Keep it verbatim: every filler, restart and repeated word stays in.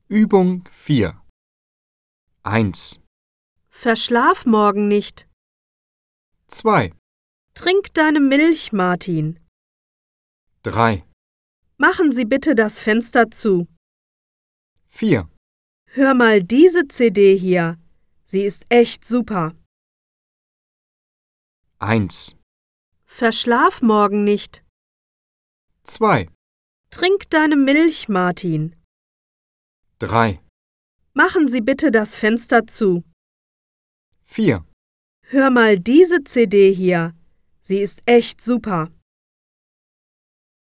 Übung vier. eins, Verschlaf morgen nicht. zwei, Trink deine Milch, Martin. drei, Machen Sie bitte das Fenster zu. vier, Hör mal diese C D hier. Sie ist echt super. eins, Verschlaf morgen nicht. zwei, Trink deine Milch, Martin. drei, Machen Sie bitte das Fenster zu. vier. Hör mal diese C D hier. Sie ist echt super.